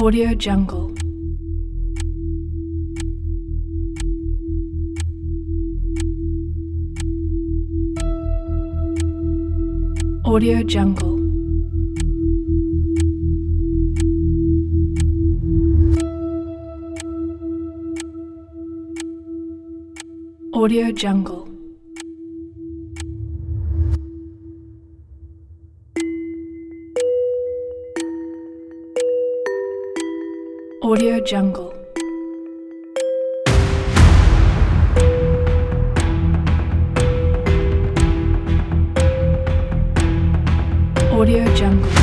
Audio Jungle. Audio Jungle. Audio Jungle. Audio Jungle. Audio Jungle.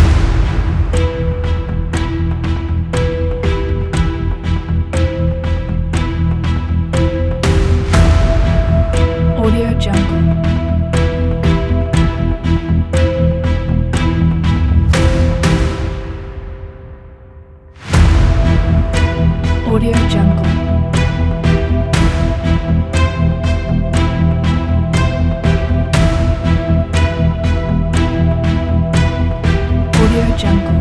Audio Jungle. Audio Jungle. Audio Jungle.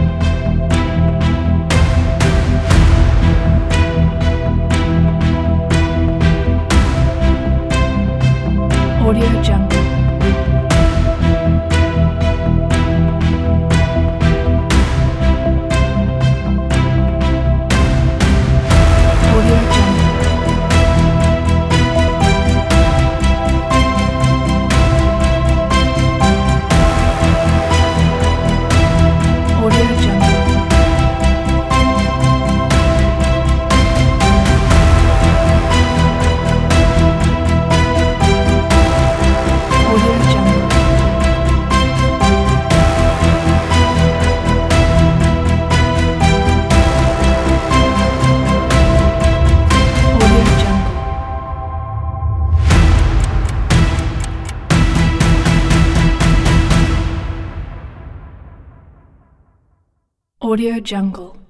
Audio Jungle. Audio Jungle. Audio Jungle. Audio Jungle. Audio Jungle. Audio Jungle.